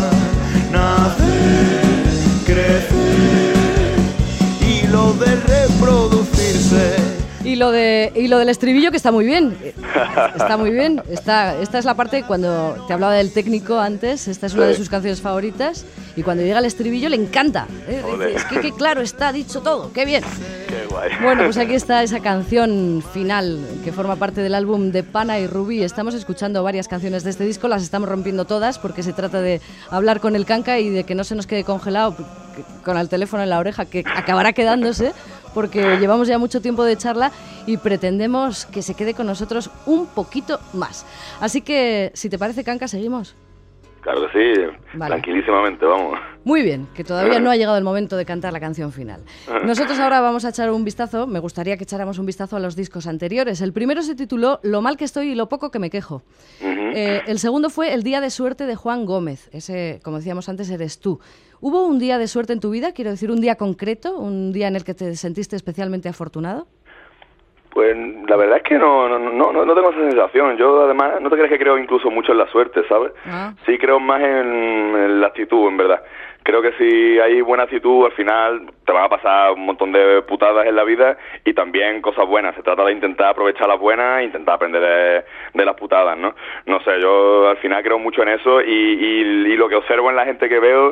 Nacer, crecer y lo de reproducirse. Y lo del estribillo, que está muy bien. Está muy bien. Esta es la parte cuando te hablaba del técnico antes. Esta es una de sus canciones favoritas. Y cuando llega el estribillo le encanta. Es que claro, está dicho todo. ¡Qué bien! ¡Qué guay! Bueno, pues aquí está esa canción final que forma parte del álbum de Pana y Rubí. Estamos escuchando varias canciones de este disco. Las estamos rompiendo todas porque se trata de hablar con el canca y de que no se nos quede congelado con el teléfono en la oreja, que acabará quedándose porque llevamos ya mucho tiempo de charla y pretendemos que se quede con nosotros un poquito más. Así que, si te parece, Canca, ¿seguimos? Claro que sí, vale. Tranquilísimamente, vamos. Muy bien, que todavía no ha llegado el momento de cantar la canción final. Nosotros ahora vamos a echar un vistazo, me gustaría que echáramos un vistazo a los discos anteriores. El primero se tituló Lo mal que estoy y lo poco que me quejo. El segundo fue El día de suerte de Juan Gómez. Ese, como decíamos antes, eres tú. ¿Hubo un día de suerte en tu vida? Quiero decir, un día concreto, un día en el que te sentiste especialmente afortunado. Pues la verdad es que no tengo esa sensación. Yo además, no te crees que creo incluso mucho en la suerte, ¿sabes? Sí creo más en la actitud, en verdad. Creo que si hay buena actitud, al final te van a pasar un montón de putadas en la vida y también cosas buenas. Se trata de intentar aprovechar las buenas e intentar aprender de las putadas, ¿no? No sé, yo al final creo mucho en eso y lo que observo en la gente que veo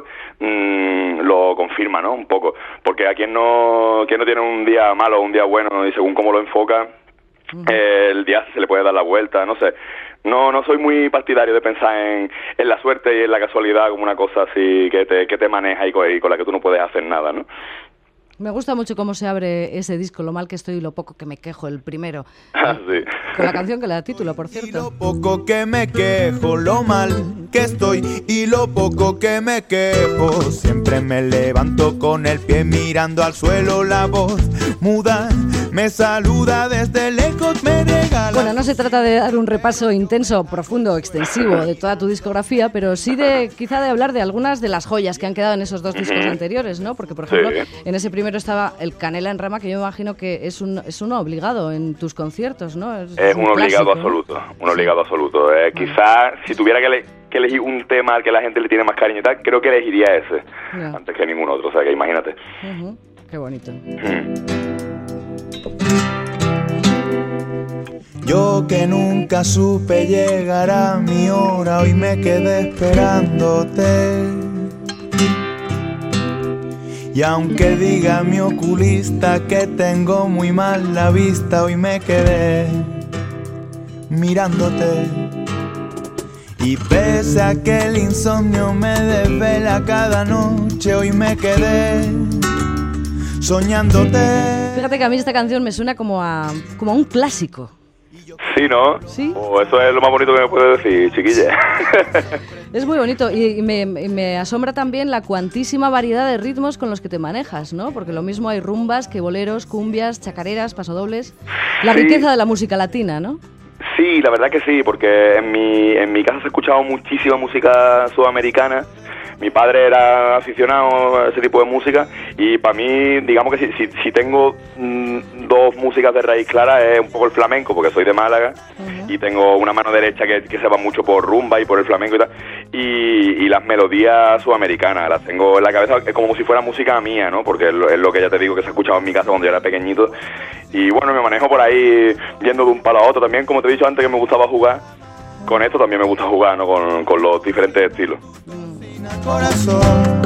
lo confirma, ¿no? Un poco. Porque a quien no tiene un día malo o un día bueno y según cómo lo enfoca, el día se le puede dar la vuelta, no sé. No soy muy partidario de pensar en la suerte y en la casualidad como una cosa así que te maneja y con la que tú no puedes hacer nada, ¿no? Me gusta mucho cómo se abre ese disco, Lo mal que estoy y lo poco que me quejo, el primero. Sí. Con la canción que le da título, por cierto. Y lo poco que me quejo, lo mal que estoy y lo poco que me quejo. Siempre me levanto con el pie mirando al suelo, la voz muda me saluda desde lejos, me regala. Bueno, no se trata de dar un repaso intenso, profundo, extensivo de toda tu discografía, pero sí quizá de hablar de algunas de las joyas que han quedado en esos dos discos anteriores, ¿no? Porque, por ejemplo, en ese primero estaba el Canela en Rama, que yo me imagino que es uno obligado en tus conciertos, ¿no? Es un obligado absoluto, un obligado absoluto. Quizás, si tuviera que elegir un tema al que la gente le tiene más cariño y tal, creo que elegiría ese, antes que ningún otro, o sea, que imagínate. Qué bonito. Yo que nunca supe llegar a mi hora, hoy me quedé esperándote. Y aunque diga mi oculista que tengo muy mal la vista, hoy me quedé mirándote. Y pese a que el insomnio me desvela cada noche, hoy me quedé soñándote. Fíjate que a mí esta canción me suena como a un clásico. Sí, ¿no? ¿Sí? Eso es lo más bonito que me puedes decir, chiquilla. Es muy bonito y me asombra también la cuantísima variedad de ritmos con los que te manejas, ¿no? Porque lo mismo hay rumbas que boleros, cumbias, chacareras, pasodobles. La riqueza de la música latina, ¿no? Sí, la verdad que sí, porque en mi casa se ha escuchado muchísima música sudamericana. Mi padre era aficionado a ese tipo de música y para mí, digamos que si tengo dos músicas de raíz clara es un poco el flamenco, porque soy de Málaga y tengo una mano derecha que se va mucho por rumba y por el flamenco y tal, y las melodías sudamericanas las tengo en la cabeza, es como si fuera música mía, ¿no? Porque es lo que ya te digo que se ha escuchado en mi casa cuando yo era pequeñito y bueno, me manejo por ahí yendo de un palo a otro también, como te he dicho antes que me gustaba jugar, con esto también me gusta jugar, ¿no? Con los diferentes estilos. Corazón,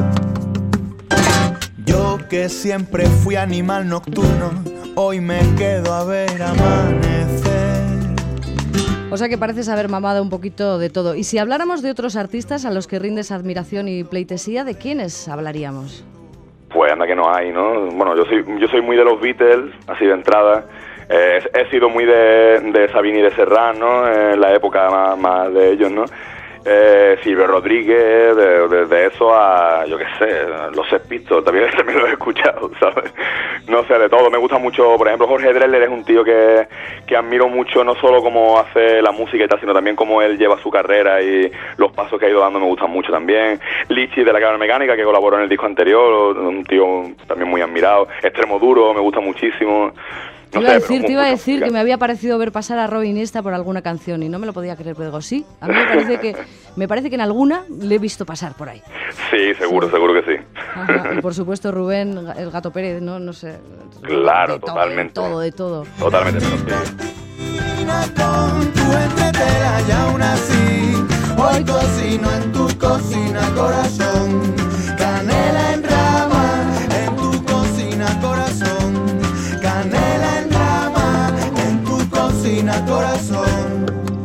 yo que siempre fui animal nocturno, hoy me quedo a ver amanecer. O sea que pareces haber mamado un poquito de todo. Y si habláramos de otros artistas a los que rindes admiración y pleitesía, ¿de quiénes hablaríamos? Pues anda que no hay, ¿no? Bueno, yo soy muy de los Beatles, así de entrada. He sido muy de Sabine y de Serrat, ¿no? En la época más de ellos, ¿no? Silvio Rodríguez, de eso a, yo qué sé, los Sex Pistols, también lo he escuchado, ¿sabes? No sé, de todo. Me gusta mucho, por ejemplo, Jorge Drexler es un tío que admiro mucho, no solo cómo hace la música y tal, sino también cómo él lleva su carrera y los pasos que ha ido dando me gustan mucho también. Lichi de la Cámara Mecánica, que colaboró en el disco anterior, un tío también muy admirado. Extremo Duro, me gusta muchísimo. Te iba a decir que me había parecido ver pasar a Robin Iniesta por alguna canción y no me lo podía creer, pero digo, sí, a mí me parece que en alguna le he visto pasar por ahí. Sí, seguro que sí. Ajá, y por supuesto Rubén, el Gato Pérez, no sé. Claro, totalmente. De todo. Totalmente, pero sí. Con tu entretela y aún así, hoy cocino en tu cocina, corazón. Canela en rama, en tu cocina, corazón. Canela en rama, en tu cocina, corazón.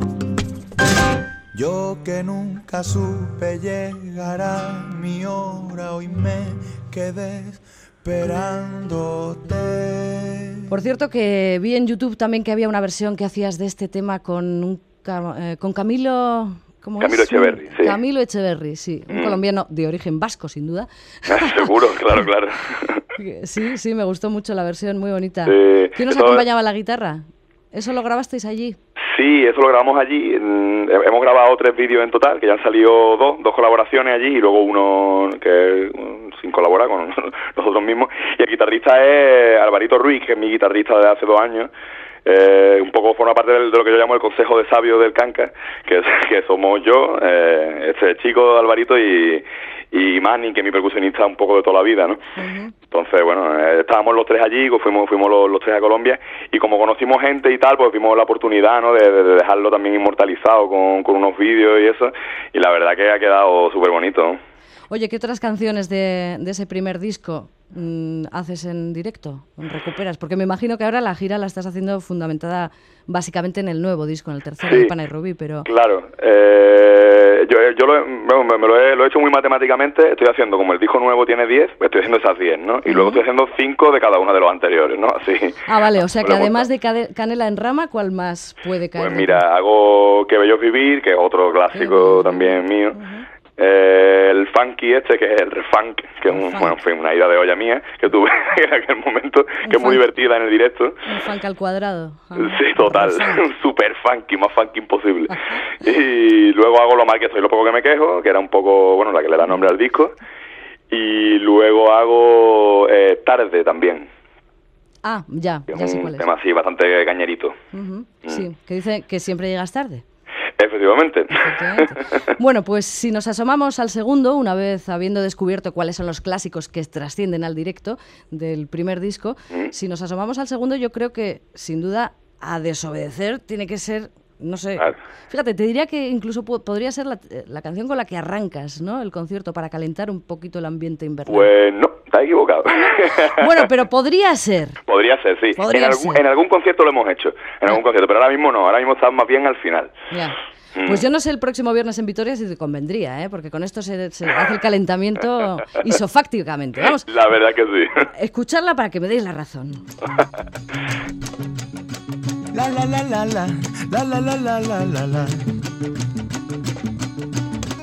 Yo que nunca supe llegar a mi hora, hoy me quedé esperándote. Por cierto que vi en YouTube también que había una versión que hacías de este tema con Camilo... ¿Cómo Camilo es? Echeverri, sí. Camilo Echeverri, sí. Un colombiano de origen vasco, sin duda. Seguro, claro. Sí, me gustó mucho la versión, muy bonita. Sí, ¿Quién nos acompañaba a la guitarra? ¿Eso lo grabasteis allí? Sí, eso lo grabamos allí. Hemos grabado 3 vídeos en total, que ya han salido dos colaboraciones allí y luego uno que sin colaborar con nosotros mismos. Y el guitarrista es Alvarito Ruiz, que es mi guitarrista de hace 2 años. Un poco forma parte de lo que yo llamo el Consejo de Sabios del Canca, que somos yo, este chico Alvarito y Manny, que es mi percusionista un poco de toda la vida, ¿no? Uh-huh. Entonces, bueno, estábamos los 3 allí, fuimos los 3 a Colombia, y como conocimos gente y tal, pues vimos la oportunidad, ¿no?, de dejarlo también inmortalizado con unos vídeos y eso, y la verdad que ha quedado súper bonito, ¿no? Oye, ¿qué otras canciones de ese primer disco haces en directo? ¿Recuperas? Porque me imagino que ahora la gira la estás haciendo fundamentada básicamente en el nuevo disco, en el tercero de Pana y Rubí, pero... Claro, yo lo he hecho muy matemáticamente. Estoy haciendo, como el disco nuevo tiene 10, pues estoy haciendo esas 10, ¿no? Y luego estoy haciendo 5 de cada uno de los anteriores, ¿no? Así. Ah, vale, o sea que además de Canela en Rama, ¿cuál más puede caer? Pues mira, hago Que Bello es Vivir, que es otro clásico también mío. Uh-huh. El funky que es el refunk, que fue una idea de olla mía que tuve en aquel momento, que es muy divertida en el directo. Un funk al cuadrado. Sí, total, un super funky, más funky imposible. Y luego hago Lo mal que soy, lo poco que me quejo, que era un poco, la que le da nombre al disco. Y luego hago Tarde también. Ah, ya sé cuál es. Un tema así, bastante cañerito. Uh-huh. Sí, que dice que siempre llegas tarde. Efectivamente. Bueno, pues si nos asomamos al segundo, una vez habiendo descubierto cuáles son los clásicos que trascienden al directo del primer disco, si nos asomamos al segundo, yo creo que, sin duda, A Desobedecer tiene que ser, no sé, fíjate, te diría que incluso podría ser la canción con la que arrancas, ¿no?, el concierto, para calentar un poquito el ambiente invernal. Pues no, estás equivocado. Bueno, pero podría ser. Podría ser, sí. En algún concierto lo hemos hecho, pero ahora mismo no, ahora mismo estamos más bien al final. Ya. Pues yo no sé el próximo viernes en Vitoria si te convendría, porque con esto se hace el calentamiento isofácticamente. Vamos. La verdad que sí. Escucharla para que me deis la razón. La la la la la la la la la la la.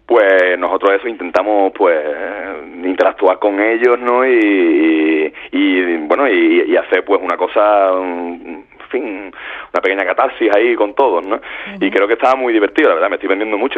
pues nosotros eso intentamos pues interactuar con ellos, ¿no? Y bueno, y hacer pues una cosa, en fin, una pequeña catarsis ahí con todos, ¿no? Y creo que estaba muy divertido, la verdad, me estoy vendiendo mucho.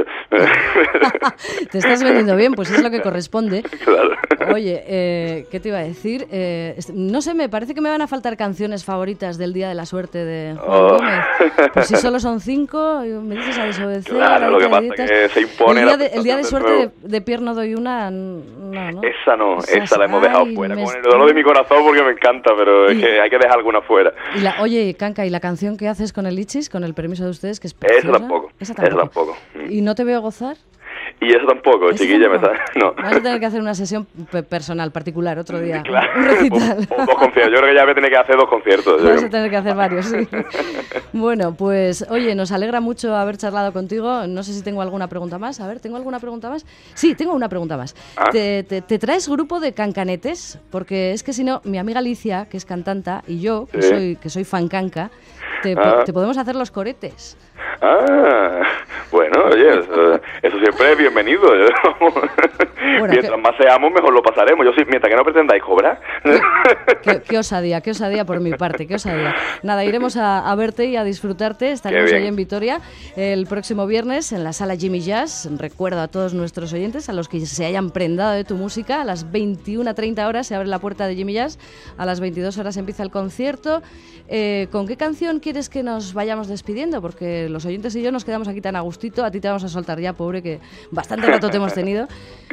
Te estás vendiendo bien, pues es lo que corresponde. Claro. Oye, ¿qué te iba a decir? No sé, me parece que me van a faltar canciones favoritas del Día de la Suerte de Juan Gómez. Pues si solo son 5, me dices a desobedecer. Claro, lo que pasa es que se impone el día de suerte de Pierre no doy una, no. Esa no, esa la hemos dejado fuera. Con el dolor de mi corazón porque me encanta, pero es que hay que dejar alguna fuera. Oye, Kanka, ¿y la canción que haces con el Lichis, con el permiso de ustedes, que es preciosa? Esa tampoco. ¿Y no te veo gozar? Y eso tampoco, chiquilla, no. Vas a tener que hacer una sesión personal, particular, otro día. Claro. Un recital. O 2 conciertos. Yo creo que ya voy a tener que hacer 2 conciertos. Vas a tener que hacer varios, sí. Bueno, pues, oye, nos alegra mucho haber charlado contigo. No sé si tengo alguna pregunta más. A ver, ¿tengo alguna pregunta más? Sí, tengo una pregunta más. ¿Ah? ¿Te traes grupo de cancanetes? Porque es que si no, mi amiga Alicia, que es cantanta, y yo, que soy fan canca, te podemos hacer los coretes. Bueno, oye, eso siempre es bienvenido. Bueno, mientras más seamos, mejor lo pasaremos. Mientras que no pretendáis cobrar. Qué osadía por mi parte, qué osadía. Nada, iremos a verte y a disfrutarte. Estaremos ahí en Vitoria el próximo viernes en la sala Jimmy Jazz. Recuerdo a todos nuestros oyentes, a los que se hayan prendado de tu música, a las 21:30 horas se abre la puerta de Jimmy Jazz, a las 22 horas empieza el concierto. ¿Con qué canción quieres que nos vayamos despidiendo? Porque los oyentes y yo nos quedamos aquí tan a gustito. A ti te vamos a soltar ya, pobre, que bastante rato te hemos tenido.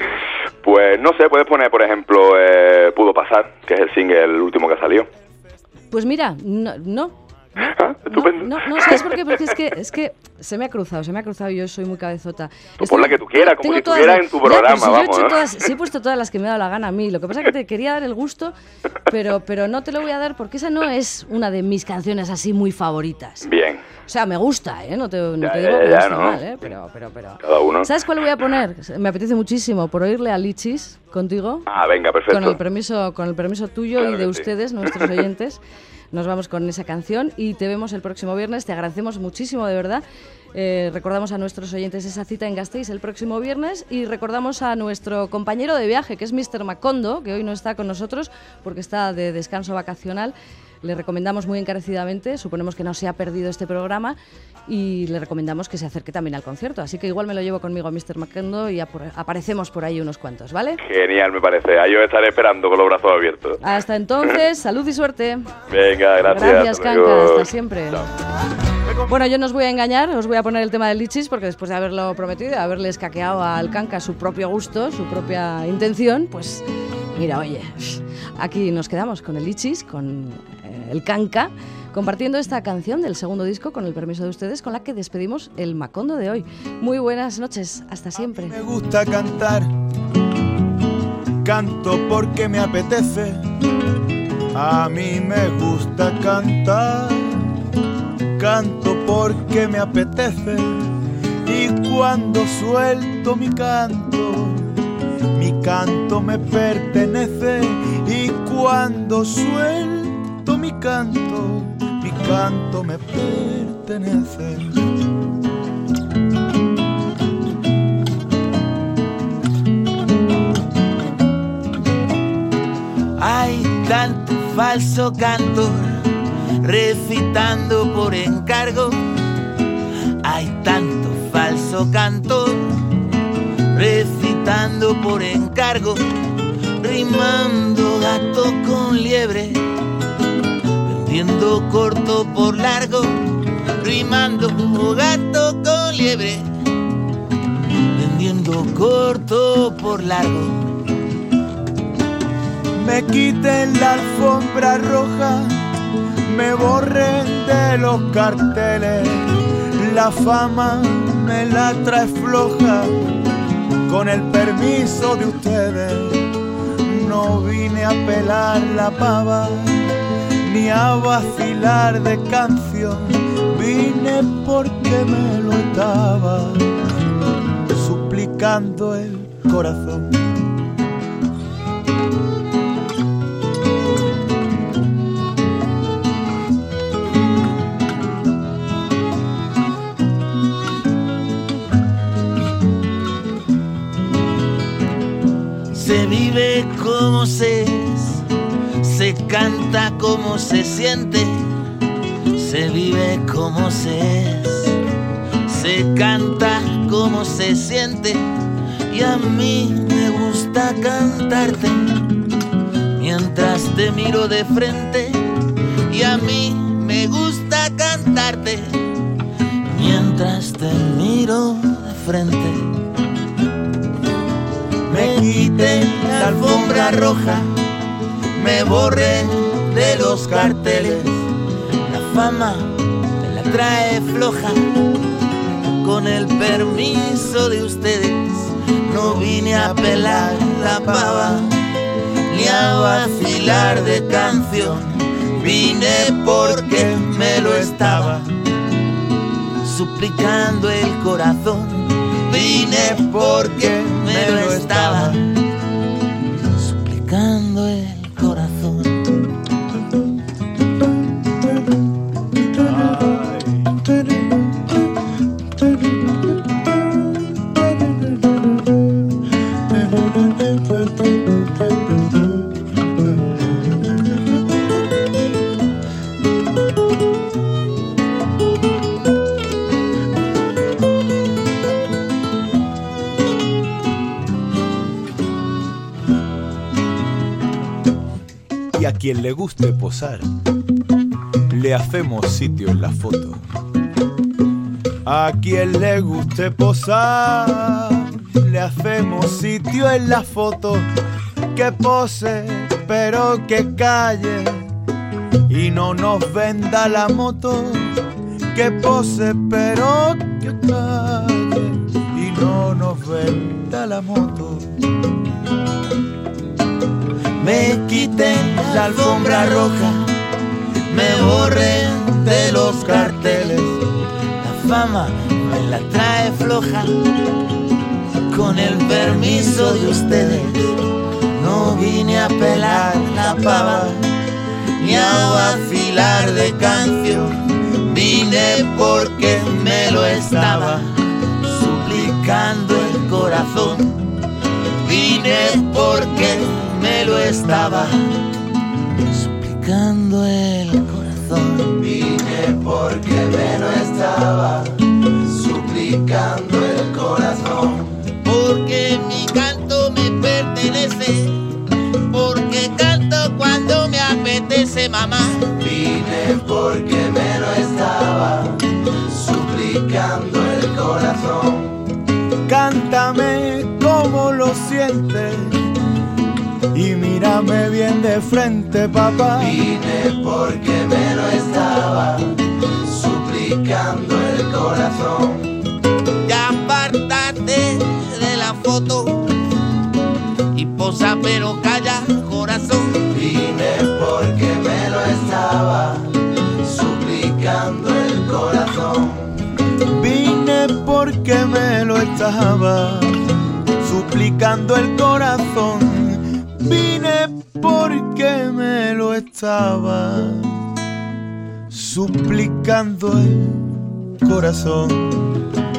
Pues no sé, puedes poner, por ejemplo, Pudo Pasar, que es el single, el último que salió. Pues mira, no, estupendo. No, ¿sabes por qué? Porque es que se me ha cruzado y yo soy muy cabezota. Pues pon la que tú quieras, como si estuvieras en tu programa, pues he puesto todas las que me ha dado la gana a mí. Lo que pasa es que te quería dar el gusto, pero no te lo voy a dar porque esa no es una de mis canciones así muy favoritas. Bien. O sea, me gusta, no te digo que me gusta mal, pero... Cada uno. ¿Sabes cuál voy a poner? Me apetece muchísimo por oírle a Lichis contigo. Venga, perfecto. Con el permiso tuyo y de ustedes, nuestros oyentes. Nos vamos con esa canción y te vemos el próximo viernes. Te agradecemos muchísimo, de verdad. Recordamos a nuestros oyentes esa cita en Gasteiz el próximo viernes y recordamos a nuestro compañero de viaje, que es Mr. Macondo, que hoy no está con nosotros porque está de descanso vacacional. Le recomendamos muy encarecidamente, suponemos que no se ha perdido este programa y le recomendamos que se acerque también al concierto. Así que igual me lo llevo conmigo a Mr. Macondo y aparecemos por ahí unos cuantos, ¿vale? Genial, me parece. Ahí os estaré esperando con los brazos abiertos. Hasta entonces, salud y suerte. Venga, gracias. Gracias, Kanka. Hasta siempre. Chao. Bueno, yo no os voy a engañar, os voy a poner el tema del Lichis porque después de haberlo prometido, de haberle escaqueado al Kanka su propio gusto, su propia intención, pues mira, oye, aquí nos quedamos con el Lichis, con el Kanka, compartiendo esta canción del segundo disco, con el permiso de ustedes, con la que despedimos el Macondo de hoy. Muy buenas noches, hasta siempre. Me gusta cantar, canto porque me apetece. A mí me gusta cantar, canto porque me apetece. Y cuando suelto mi canto me pertenece. Y cuando suelto mi canto me pertenece. Hay tanto falso cantor recitando por encargo. Hay tanto falso cantor recitando por encargo, rimando gato con liebre, vendiendo corto por largo, rimando gato con liebre, vendiendo corto por largo. Me quiten la alfombra roja, me borren de los carteles, la fama me la trae floja, con el permiso de ustedes. No vine a pelar la pava, ni a vacilar de canción, vine porque me lo estaba suplicando el corazón. vive como se canta como se siente, se vive como se canta como se siente. Y a mí me gusta cantarte mientras te miro de frente. Y a mí me gusta cantarte mientras te miro de frente. Me quité la alfombra roja, me borré de los carteles. La fama me la trae floja, con el permiso de ustedes. No vine a pelar la pava, ni a vacilar de canción. Vine porque me lo estaba suplicando el corazón. Vine porque me lo estaba suplicando el corazón. Y a quien le guste posar, le hacemos sitio en la foto. A quien le guste posar, le hacemos sitio en la foto. Que pose, pero que calle y no nos venda la moto. Que pose, pero que calle y no nos venda la moto. Me quité la alfombra roja, me borré de los carteles. La fama me la trae floja, con el permiso de ustedes. No vine a pelar la pava, ni a vacilar de canción. Vine porque me lo estaba suplicando el corazón. Vine porque me lo estaba suplicando el corazón. Vine porque me lo estaba suplicando el corazón. Porque mi canto me pertenece, porque canto cuando me apetece, mamá. Vine porque me lo estaba suplicando el corazón. Cántame como lo sientes y mírame bien de frente, papá. Vine porque me lo estaba suplicando el corazón. Ya apártate de la foto y posa pero calla, corazón. Vine porque me lo estaba suplicando el corazón. Vine porque me lo estaba suplicando el corazón. Vine porque me lo estaba suplicando el corazón.